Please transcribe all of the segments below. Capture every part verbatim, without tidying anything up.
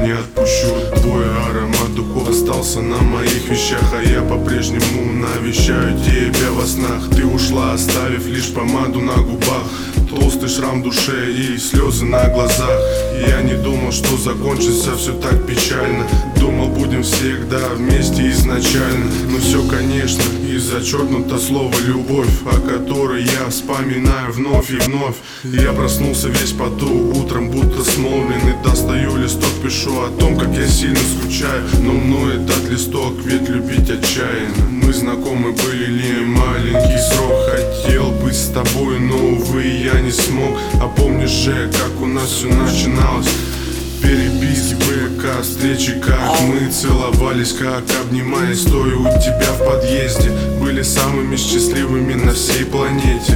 не отпущу. Твой аромат духов остался на моих вещах, а я по-прежнему навещаю тебя во снах. Ты ушла, оставив лишь помаду на губах, толстый шрам в душе и слезы на глазах. Я не думал, что закончится все так печально. Думал, будем всегда вместе изначально. Но все, конечно, и зачеркнуто слово «любовь», о которой я вспоминаю вновь и вновь. Я проснулся весь поту, утром будто смолвленный. Достаю листок, пишу о том, как я сильно скучаю. Но мной этот листок, ведь любить отчаянно. Мы знакомы были ли маленький срок. Хотел быть с тобой, но, увы, я не смог. А помнишь же, как у нас все начиналось? Переписки, ВК, встречи, как мы целовались, как обнимаясь, стоя у тебя в подъезде. Были самыми счастливыми на всей планете.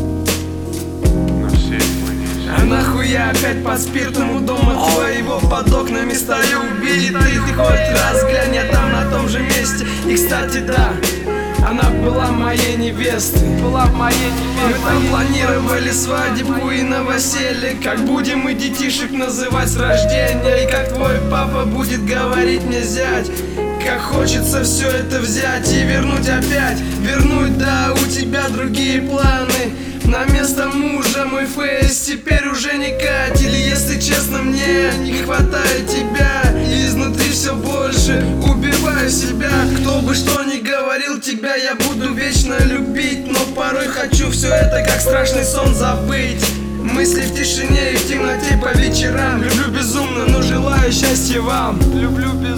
А нахуй я опять под спиртом у дома твоего, под окнами стою убитый. Ты хоть раз глянь, я там на том же месте. И кстати, да, она была моей невестой. Была моей невестой. Мы там планировали свадьбу и новоселье. Как будем мы детишек называть с рождения. И как твой папа будет говорить мне зять. Как хочется все это взять и вернуть опять. Вернуть, да, у тебя другие планы. На место мужа мой фейс теперь уже не катит. Если честно, мне не хватает тебя. И изнутри все больше убиваю себя. Кто бы что ни говорил, тебя я буду вечно любить. Но порой хочу все это как страшный сон забыть. Мысли в тишине и в темноте по вечерам. Люблю безумно, но желаю счастья вам. Люблю безумно.